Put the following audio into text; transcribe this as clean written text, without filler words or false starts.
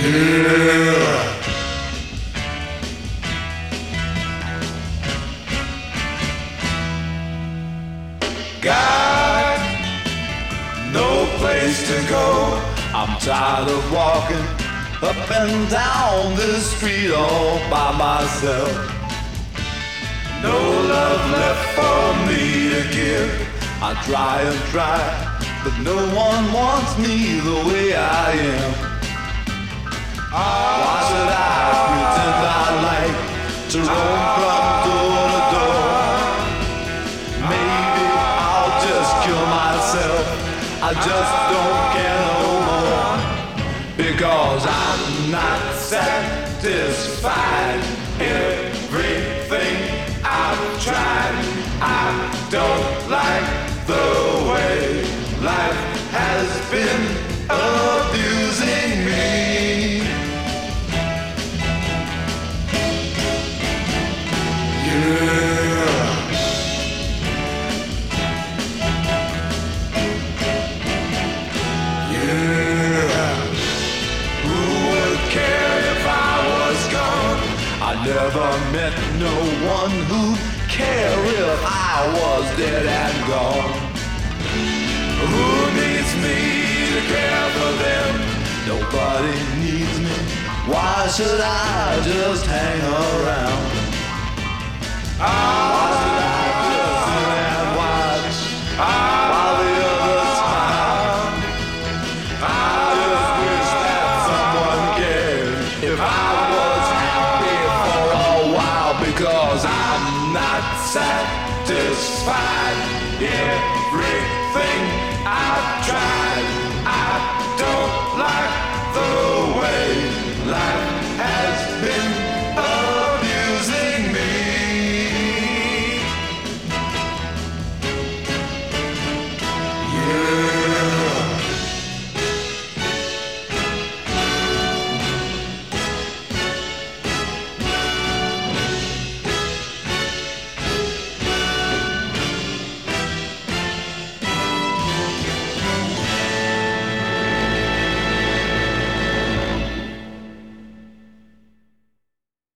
Yeah. Got no place to go. I'm tired of walking up and down this street all by myself. No love left for me to give. I try and try, but no one wants me the way I am. Why should I pretend I like to roam from door to door? Maybe I'll just kill myself. I just don't care no more, because I'm not satisfied. Everything I've tried, I don't like the way life has been abusing me. Yeah. Yeah. Who would care if I was gone? I never met no one who'd care if I was dead and gone. Who needs me to care for them? Nobody needs me. Why should I just hang around? Why should I just sit and watch while the others smile? I just wish that someone cared if I was happy for a while, because I'm not satisfied. Every